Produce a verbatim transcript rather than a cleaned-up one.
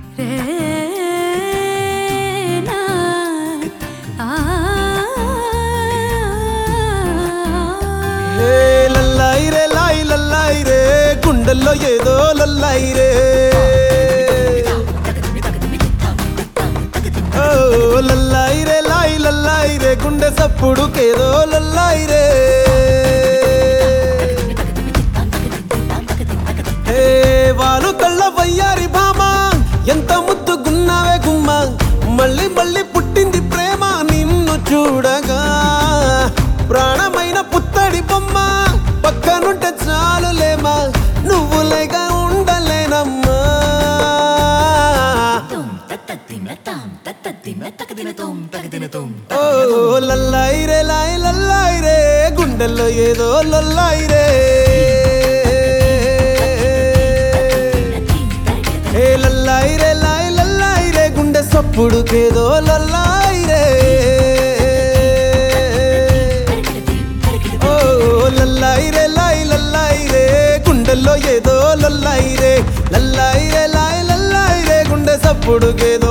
గుండెల్లో ఏదో లల్లాయి రే ఓ లల్లాయి రే లాయి లల్లాయి రే గుండె సప్పుడుకేదో లల్లాయి రే ఏ వాలు కళ్ళ వయ్యారి భామ ఎంత ముద్దుగున్నావే గుమ్మ మళ్ళీ మళ్ళీ పుట్టింది ప్రేమ నిన్ను చూడగా ప్రాణమైన పుత్తడి బొమ్మ పక్కనుంటే చాలులేమా నువ్వులేగా ఉండలేనమ్మా ఓ లల్లాయి రే లాయి లల్లాయి రే గుండెల్లో ఏదో లల్లాయి రే ఏ లల్లాయి రే లాయి లల్లాయి రే గుండె సప్పుడుకేదో లల్లాయి రే ఓ లల్లాయి రే లాయి లల్లాయి రే గుండెల్లో ఏదో లల్లాయి రే లల్లాయి రే లాయి లల్లాయి రే గుండె సప్పుడుకేదో